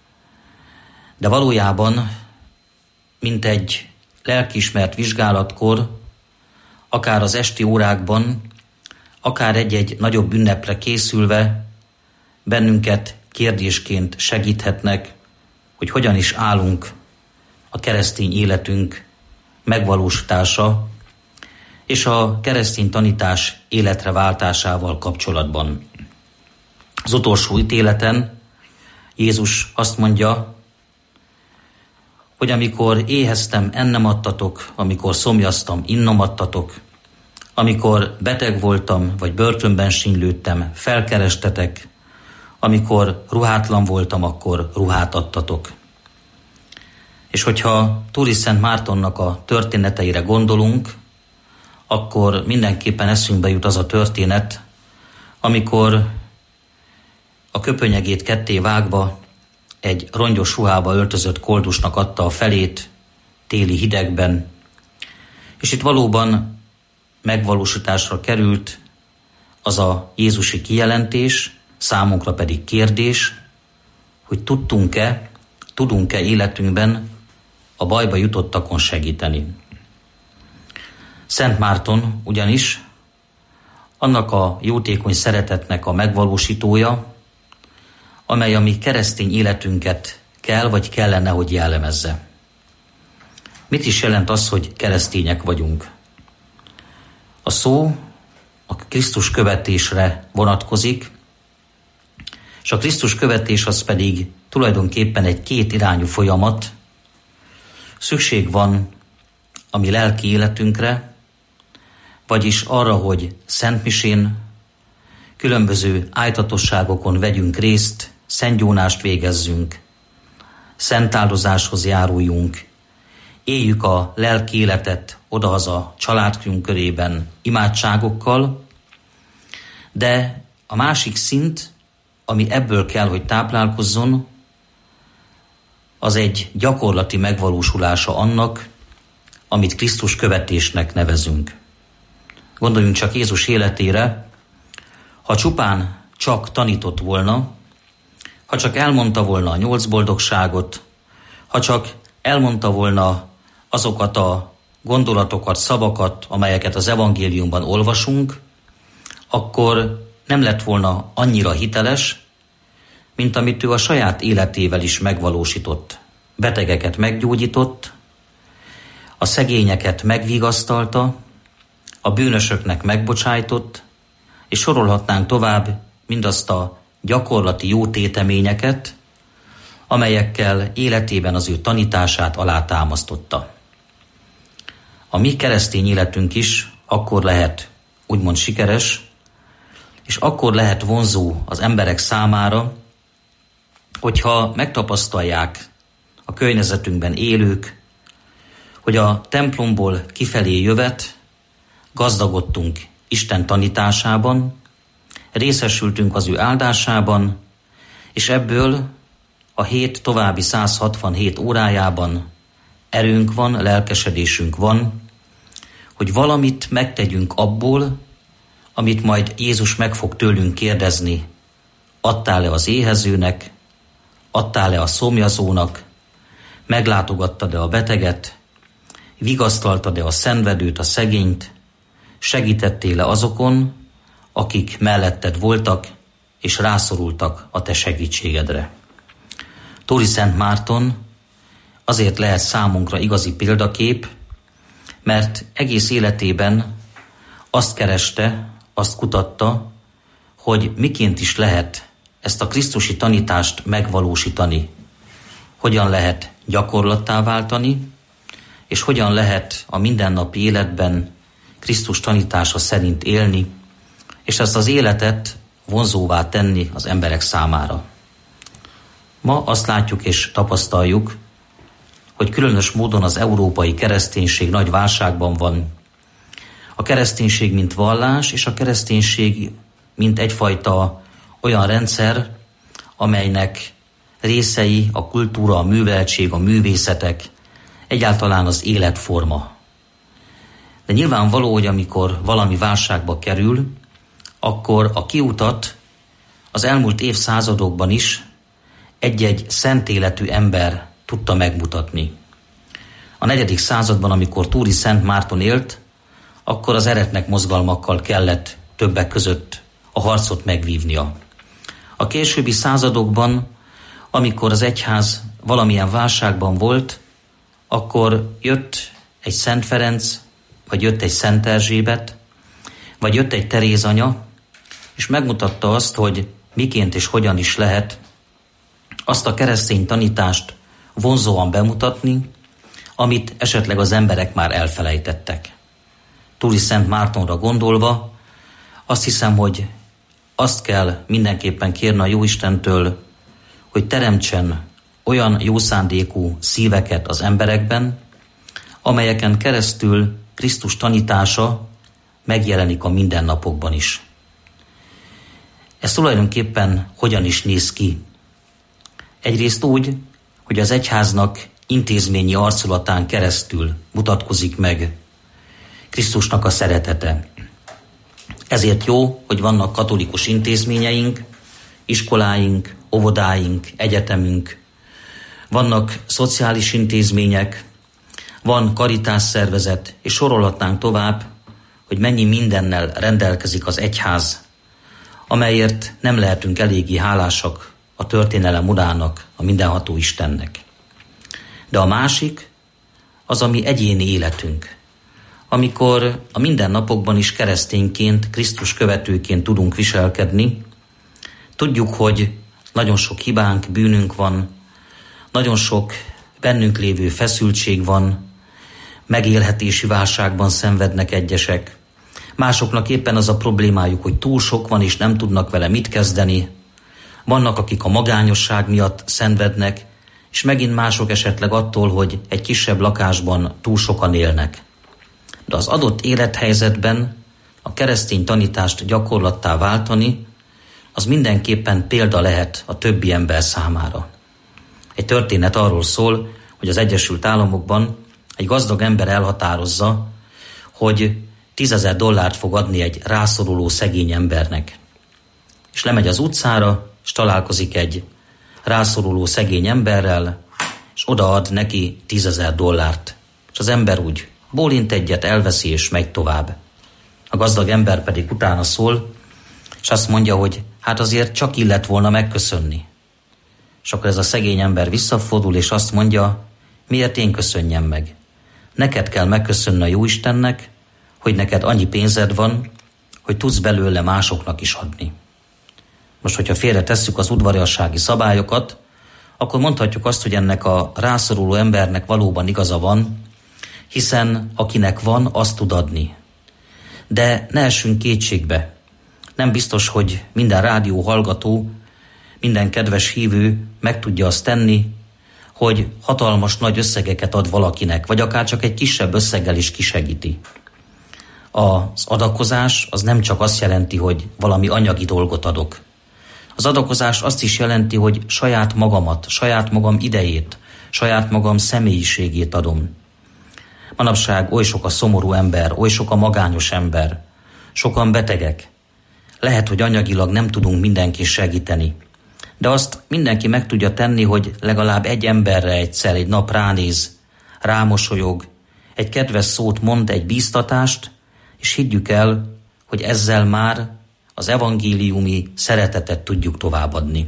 de valójában mint egy lelkiismert vizsgálatkor, akár az esti órákban, akár egy-egy nagyobb ünnepre készülve bennünket kérdésként segíthetnek, hogy hogyan is állunk a keresztény életünk megvalósítása és a keresztény tanítás életre váltásával kapcsolatban. Az utolsó ítéleten Jézus azt mondja, hogy amikor éheztem, ennem adtatok, amikor szomjaztam, innom adtatok, amikor beteg voltam, vagy börtönben sínylődtem, felkerestetek, amikor ruhátlan voltam, akkor ruhát adtatok. És hogyha Túri Szent Mártonnak a történeteire gondolunk, akkor mindenképpen eszünkbe jut az a történet, amikor a köpönyegét ketté vágva egy rongyos ruhába öltözött koldusnak adta a felét téli hidegben, és itt valóban megvalósításra került az a jézusi kijelentés, számunkra pedig kérdés, hogy tudtunk-e, tudunk-e életünkben a bajba jutottakon segíteni. Szent Márton ugyanis annak a jótékony szeretetnek a megvalósítója, amely a mi keresztény életünket kell vagy kellene, hogy jellemezze. Mit is jelent az, hogy keresztények vagyunk? A szó a Krisztus követésre vonatkozik, és a Krisztus követés az pedig tulajdonképpen egy két irányú folyamat. Szükség van a mi lelki életünkre, vagyis arra, hogy szentmisén, különböző ájtatosságokon vegyünk részt, szentgyónást végezzünk, szentáldozáshoz járuljunk, éljük a lelki életet odahaza családunk körében imádságokkal, de a másik szint, ami ebből kell, hogy táplálkozzon, az egy gyakorlati megvalósulása annak, amit Krisztus követésnek nevezünk. Gondoljunk csak Jézus életére, ha csupán csak tanított volna, ha csak elmondta volna a nyolc boldogságot, ha csak elmondta volna azokat a gondolatokat, szavakat, amelyeket az evangéliumban olvasunk, akkor nem lett volna annyira hiteles, mint amit ő a saját életével is megvalósított. Betegeket meggyógyított, a szegényeket megvigasztalta, a bűnösöknek megbocsájtott, és sorolhatnánk tovább mindazt a gyakorlati jó téteményeket, amelyekkel életében az ő tanítását alátámasztotta. A mi keresztény életünk is akkor lehet úgymond sikeres, és akkor lehet vonzó az emberek számára, hogyha megtapasztalják a környezetünkben élők, hogy a templomból kifelé jövet gazdagodtunk Isten tanításában, részesültünk az ő áldásában, és ebből a hét további száz hatvanhét órájában erőnk van, lelkesedésünk van, hogy valamit megtegyünk abból, amit majd Jézus meg fog tőlünk kérdezni. Adtál-e az éhezőnek, adtál-e a szomjazónak, meglátogattad-e a beteget, vigasztaltad-e a szenvedőt, a szegényt, segítettél-e azokon, akik melletted voltak, és rászorultak a te segítségedre. Tóri Szent Márton azért lehet számunkra igazi példakép, mert egész életében azt kereste, azt kutatta, hogy miként is lehet ezt a krisztusi tanítást megvalósítani, hogyan lehet gyakorlattá váltani, és hogyan lehet a mindennapi életben Krisztus tanítása szerint élni, és ezt az életet vonzóvá tenni az emberek számára. Ma azt látjuk és tapasztaljuk, hogy különös módon az európai kereszténység nagy válságban van. A kereszténység mint vallás, és a kereszténység mint egyfajta olyan rendszer, amelynek részei a kultúra, a műveltség, a művészetek, egyáltalán az életforma. De nyilvánvaló, hogy amikor valami válságba kerül, akkor a kiutat az elmúlt évszázadokban is egy-egy szent életű ember tudta megmutatni. A negyedik században, amikor Tóri Szent Márton élt, akkor az eretnek mozgalmakkal kellett többek között a harcot megvívnia. A későbbi századokban, amikor az egyház valamilyen válságban volt, akkor jött egy Szent Ferenc, vagy jött egy Szent Erzsébet, vagy jött egy Teréz anya, és megmutatta azt, hogy miként és hogyan is lehet azt a keresztény tanítást vonzóan bemutatni, amit esetleg az emberek már elfelejtettek. Tóri Szent Mártonra gondolva, azt hiszem, hogy azt kell mindenképpen kérni a Jóistentől, hogy teremtsen olyan jó szándékú szíveket az emberekben, amelyeken keresztül Krisztus tanítása megjelenik a mindennapokban is. Ez tulajdonképpen hogyan is néz ki? Egyrészt úgy, hogy az egyháznak intézményi arculatán keresztül mutatkozik meg Krisztusnak a szeretete. Ezért jó, hogy vannak katolikus intézményeink, iskoláink, óvodáink, egyetemünk, vannak szociális intézmények, van Caritas szervezet, és sorolhatnánk tovább, hogy mennyi mindennel rendelkezik az egyház, amelyért nem lehetünk eléggé hálásak a történelem urának, a mindenható Istennek. De a másik az a mi egyéni életünk, amikor a mindennapokban is keresztényként, Krisztus követőként tudunk viselkedni. Tudjuk, hogy nagyon sok hibánk, bűnünk van, nagyon sok bennünk lévő feszültség van, megélhetési válságban szenvednek egyesek. Másoknak éppen az a problémájuk, hogy túl sok van, és nem tudnak vele mit kezdeni. Vannak, akik a magányosság miatt szenvednek, és megint mások esetleg attól, hogy egy kisebb lakásban túl sokan élnek. De az adott élethelyzetben a keresztény tanítást gyakorlattá váltani, az mindenképpen példa lehet a többi ember számára. Egy történet arról szól, hogy az Egyesült Államokban egy gazdag ember elhatározza, hogy tízezer dollárt fog adni egy rászoruló szegény embernek. És lemegy az utcára, és találkozik egy rászoruló szegény emberrel, és odaad neki tízezer dollárt. És az ember úgy bólint egyet, elveszi, és megy tovább. A gazdag ember pedig utána szól, és azt mondja, hogy hát azért csak illet volna megköszönni. És akkor ez a szegény ember visszafordul, és azt mondja, miért én köszönjem meg? Neked kell megköszönni a Jóistennek, hogy neked annyi pénzed van, hogy tudsz belőle másoknak is adni. Most, hogyha félre tesszük az udvariassági szabályokat, akkor mondhatjuk azt, hogy ennek a rászoruló embernek valóban igaza van, hiszen akinek van, azt tud adni. De ne essünk kétségbe. Nem biztos, hogy minden rádió hallgató, minden kedves hívő meg tudja azt tenni, hogy hatalmas nagy összegeket ad valakinek, vagy akár csak egy kisebb összeggel is kisegíti. Az adakozás az nem csak azt jelenti, hogy valami anyagi dolgot adok. Az adakozás azt is jelenti, hogy saját magamat, saját magam idejét, saját magam személyiségét adom. Manapság oly sok a szomorú ember, oly sok a magányos ember, sokan betegek. Lehet, hogy anyagilag nem tudunk mindenki segíteni, de azt mindenki meg tudja tenni, hogy legalább egy emberre egyszer egy nap ránéz, rámosolyog, egy kedves szót mond, egy bíztatást, és higgyük el, hogy ezzel már az evangéliumi szeretetet tudjuk továbbadni.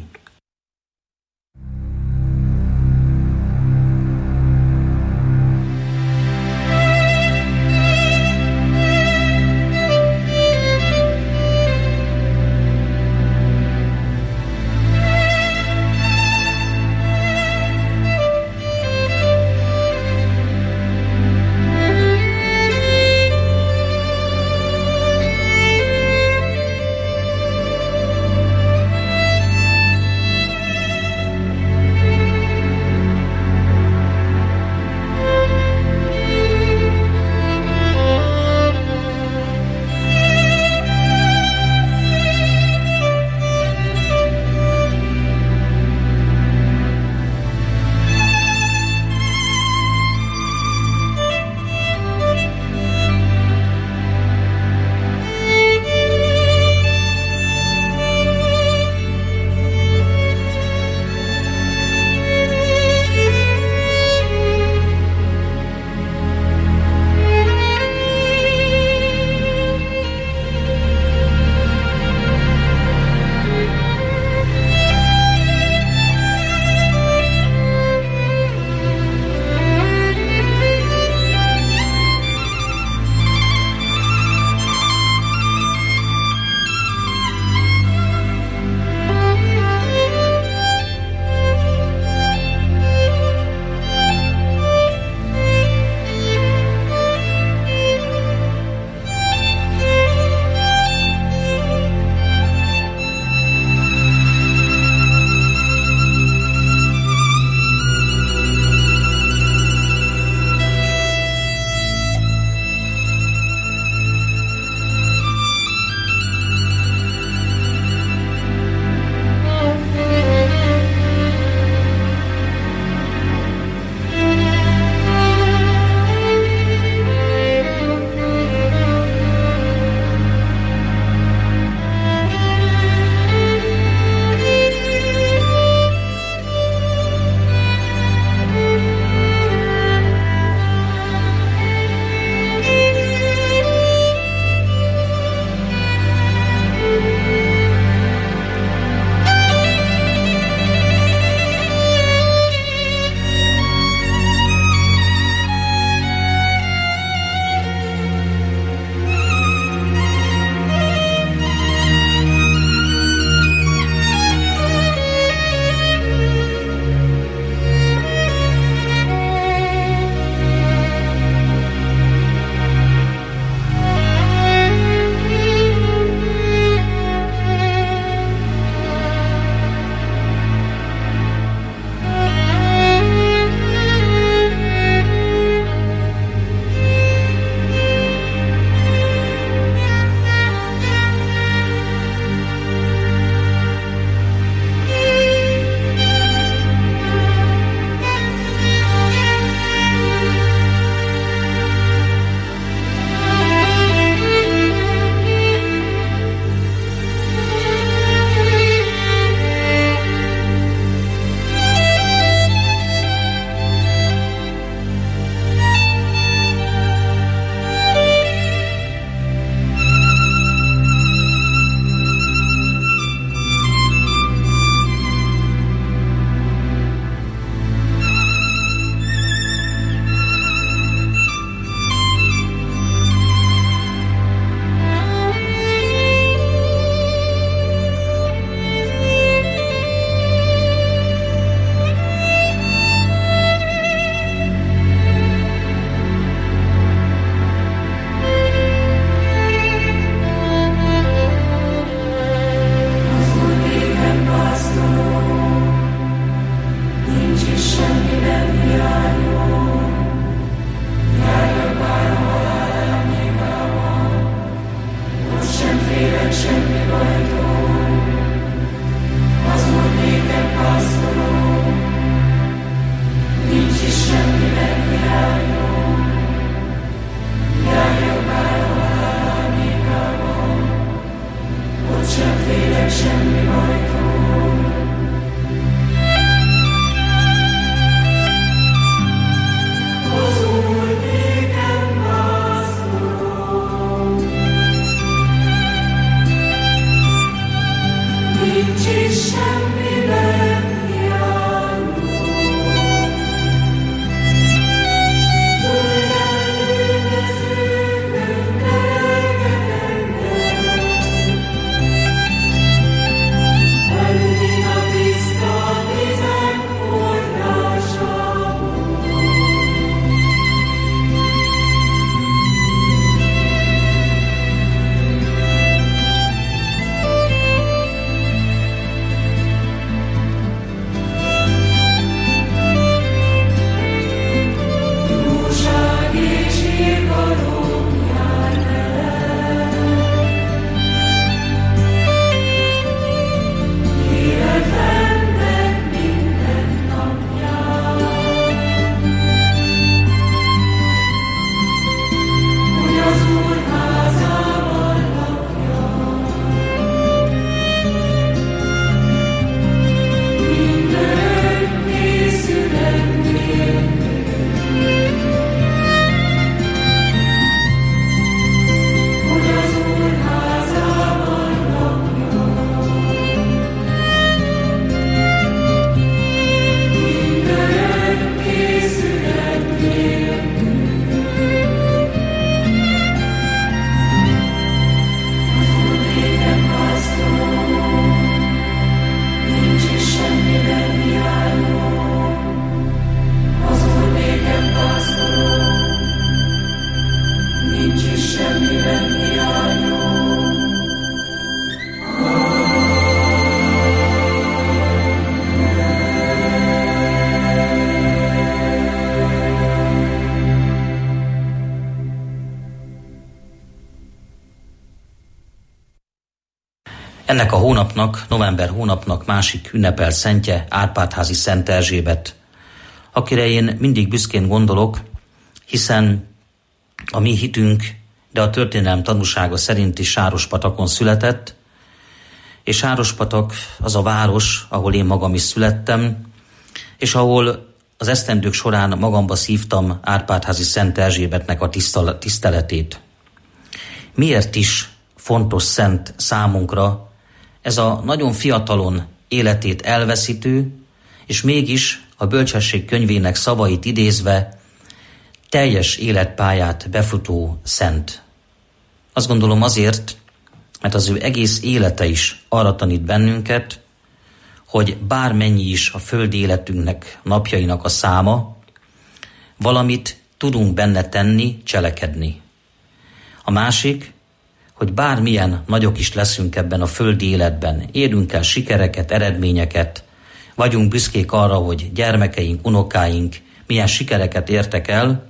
Ennek a hónapnak, november hónapnak másik ünnepelt szentje Árpád-házi Szent Erzsébet, akire én mindig büszkén gondolok, hiszen a mi hitünk, de a történelem tanúsága szerint is Sárospatakon született, és Sárospatak az a város, ahol én magam is születtem, és ahol az esztendők során magamba szívtam Árpád-házi Szent Erzsébetnek a tiszteletét. Miért is fontos szent számunkra ez a nagyon fiatalon életét elveszítő, és mégis a Bölcsesség könyvének szavait idézve teljes életpályát befutó szent? Azt gondolom azért, mert az ő egész élete is arra tanít bennünket, hogy bármennyi is a földi életünknek, napjainak a száma, valamit tudunk benne tenni, cselekedni. A másik, hogy bármilyen nagyok is leszünk ebben a földi életben, érünk el sikereket, eredményeket, vagyunk büszkék arra, hogy gyermekeink, unokáink milyen sikereket értek el,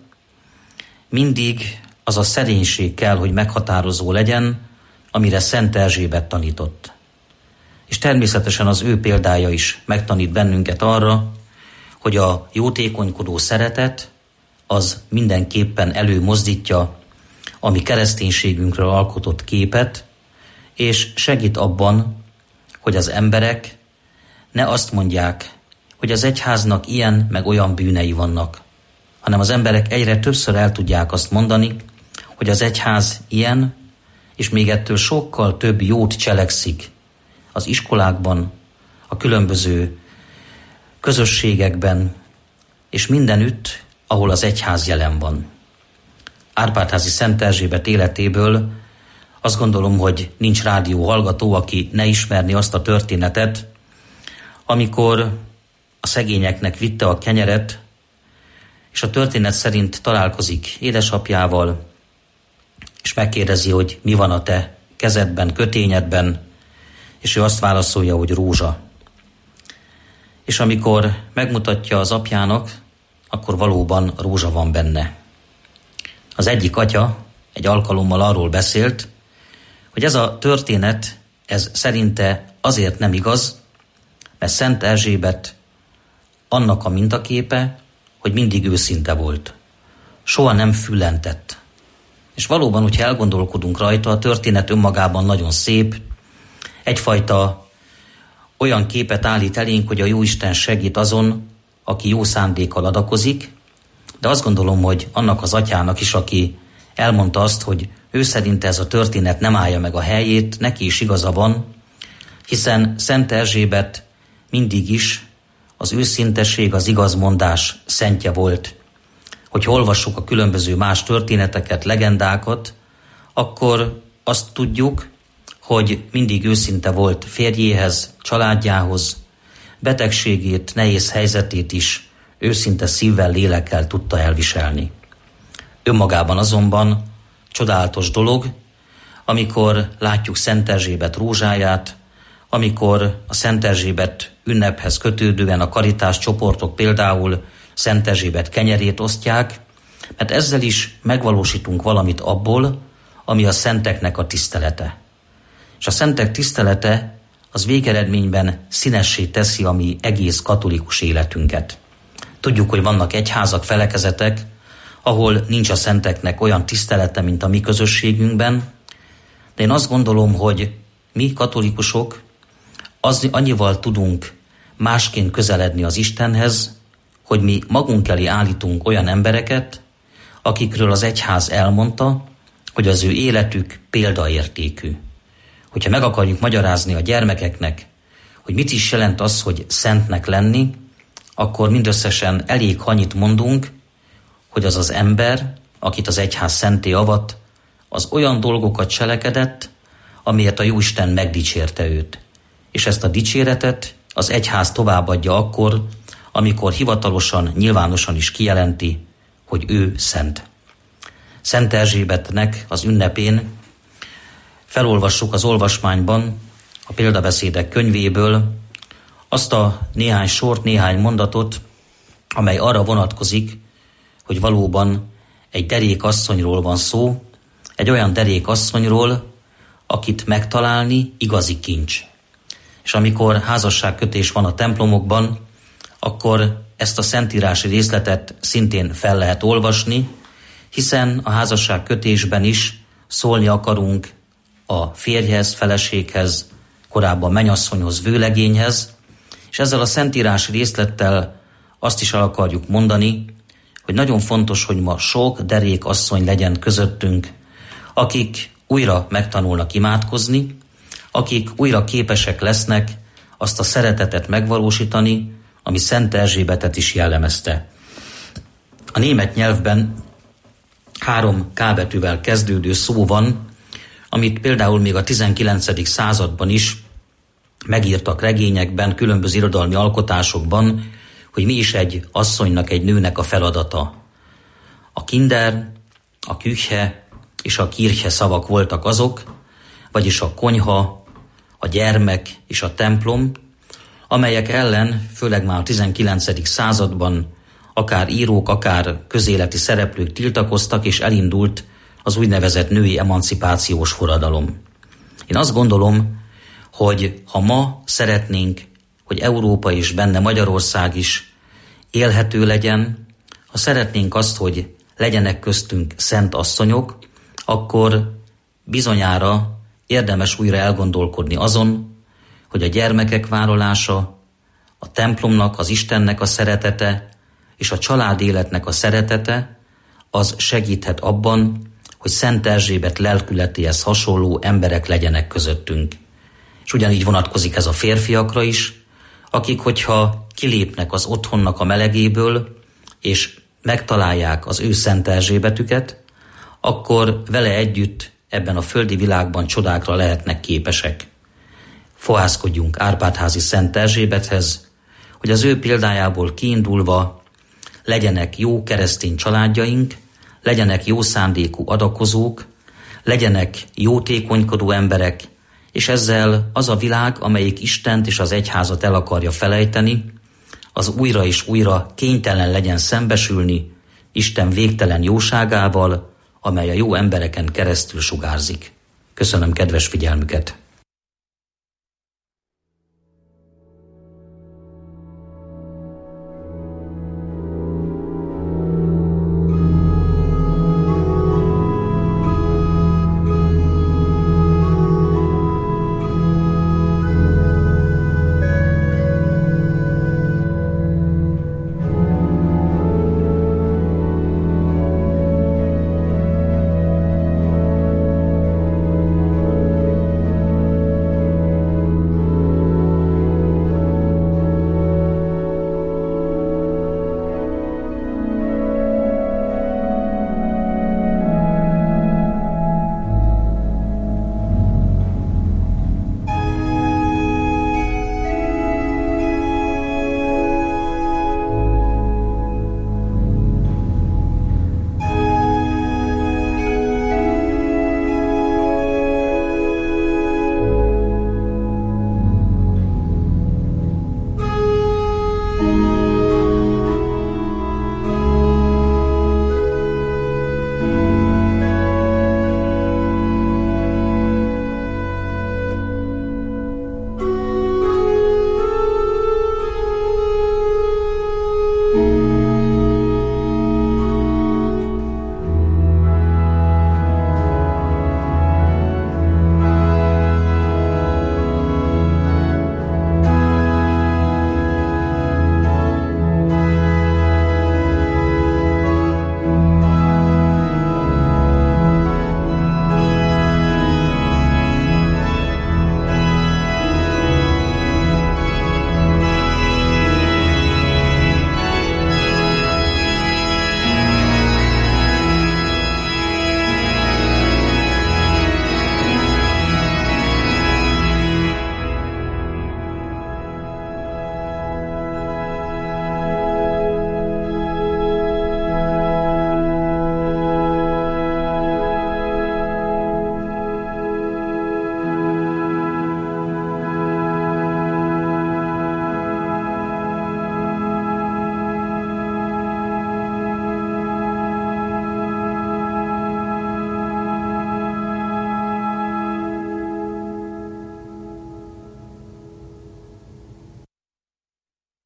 mindig az a szerénység kell, hogy meghatározó legyen, amire Szent Erzsébet tanított. És természetesen az ő példája is megtanít bennünket arra, hogy a jótékonykodó szeretet az mindenképpen előmozdítja a mi kereszténységünkről alkotott képet, és segít abban, hogy az emberek ne azt mondják, hogy az egyháznak ilyen meg olyan bűnei vannak, hanem az emberek egyre többször el tudják azt mondani, hogy az egyház ilyen, és még ettől sokkal több jót cselekszik az iskolákban, a különböző közösségekben, és mindenütt, ahol az egyház jelen van. Árpád-házi Szent Erzsébet életéből azt gondolom, hogy nincs rádió hallgató, aki ne ismerni azt a történetet, amikor a szegényeknek vitte a kenyeret, és a történet szerint találkozik édesapjával, és megkérdezi, hogy mi van a te kezedben, kötényedben, és ő azt válaszolja, hogy rózsa. És amikor megmutatja az apjának, akkor valóban rózsa van benne. Az egyik atya egy alkalommal arról beszélt, hogy ez a történet, ez szerinte azért nem igaz, mert Szent Erzsébet annak a mintaképe, hogy mindig őszinte volt. Soha nem füllentett. És valóban, hogyha elgondolkodunk rajta, a történet önmagában nagyon szép, egyfajta olyan képet állít elénk, hogy a Jóisten segít azon, aki jó szándékkal adakozik, de azt gondolom, hogy annak az atyának is, aki elmondta azt, hogy ő szerint ez a történet nem állja meg a helyét, neki is igaza van, hiszen Szent Erzsébet mindig is az őszintesség, az igazmondás szentje volt. Hogyha olvassuk a különböző más történeteket, legendákat, akkor azt tudjuk, hogy mindig őszinte volt férjéhez, családjához, betegségét, nehéz helyzetét is őszinte szívvel, lélekkel tudta elviselni. Önmagában azonban csodálatos dolog, amikor látjuk Szent Erzsébet rózsáját, amikor a Szent Erzsébet ünnephez kötődően a karitás csoportok például Szent Erzsébet kenyerét osztják, mert ezzel is megvalósítunk valamit abból, ami a szenteknek a tisztelete. És a szentek tisztelete az végeredményben színessé teszi a mi egész katolikus életünket. Tudjuk, hogy vannak egyházak, felekezetek, ahol nincs a szenteknek olyan tisztelete, mint a mi közösségünkben, de én azt gondolom, hogy mi katolikusok az, annyival tudunk másként közeledni az Istenhez, hogy mi magunk elé állítunk olyan embereket, akikről az egyház elmondta, hogy az ő életük példaértékű. Hogyha meg akarjuk magyarázni a gyermekeknek, hogy mit is jelent az, hogy szentnek lenni, akkor mindösszesen elég annyit mondunk, hogy az az ember, akit az egyház szentté avat, az olyan dolgokat cselekedett, amiért a Jóisten megdicsérte őt. És ezt a dicséretet az egyház továbbadja akkor, amikor hivatalosan, nyilvánosan is kijelenti, hogy ő szent. Szent Erzsébetnek az ünnepén felolvassuk az olvasmányban, a példabeszédek könyvéből azt a néhány sort, néhány mondatot, amely arra vonatkozik, hogy valóban egy derék asszonyról van szó, egy olyan derék asszonyról, akit megtalálni igazi kincs. És amikor házasságkötés van a templomokban, akkor ezt a szentírási részletet szintén fel lehet olvasni, hiszen a házasságkötésben is szólni akarunk a férjhez, feleséghez, korábban mennyasszonyhoz, vőlegényhez, és ezzel a szentírási részlettel azt is el akarjuk mondani, hogy nagyon fontos, hogy ma sok derék asszony legyen közöttünk, akik újra megtanulnak imádkozni, akik újra képesek lesznek azt a szeretetet megvalósítani, ami Szent Erzsébetet is jellemezte. A német nyelvben három K betűvel kezdődő szó van, amit például még a tizenkilencedik században is megírtak regényekben, különböző irodalmi alkotásokban, hogy mi is egy asszonynak, egy nőnek a feladata. A kinder, a küche és a kirche szavak voltak azok, vagyis a konyha, a gyermek és a templom, amelyek ellen, főleg már a tizenkilencedik században akár írók, akár közéleti szereplők tiltakoztak, és elindult az úgynevezett női emancipációs forradalom. Én azt gondolom, hogy ha ma szeretnénk, hogy Európa és benne Magyarország is élhető legyen, ha szeretnénk azt, hogy legyenek köztünk szent asszonyok, akkor bizonyára érdemes újra elgondolkodni azon, hogy a gyermekek várolása, a templomnak, az Istennek a szeretete és a család életnek a szeretete az segíthet abban, hogy Szent Erzsébet lelkületéhez hasonló emberek legyenek közöttünk. És ugyanígy vonatkozik ez a férfiakra is, akik, hogyha kilépnek az otthonnak a melegéből, és megtalálják az ő Szent Erzsébetüket, akkor vele együtt ebben a földi világban csodákra lehetnek képesek. Fohászkodjunk Árpád-házi Szent Erzsébethez, hogy az ő példájából kiindulva legyenek jó keresztény családjaink, legyenek jó szándékú adakozók, legyenek jótékonykodó emberek, és ezzel az a világ, amelyik Istent és az egyházat el akarja felejteni, az újra és újra kénytelen legyen szembesülni Isten végtelen jóságával, amely a jó embereken keresztül sugárzik. Köszönöm kedves figyelmüket!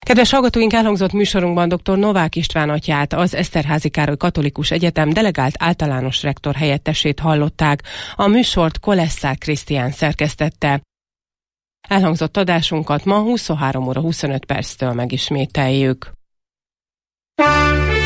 Kedves hallgatóink, elhangzott műsorunkban dr. Novák István atyát, az Eszterházy Károly Katolikus Egyetem delegált általános rektor helyettesét hallották. A műsort Kolesszák Krisztián szerkesztette. Elhangzott adásunkat ma huszonhárom óra huszonöt perctől megismételjük.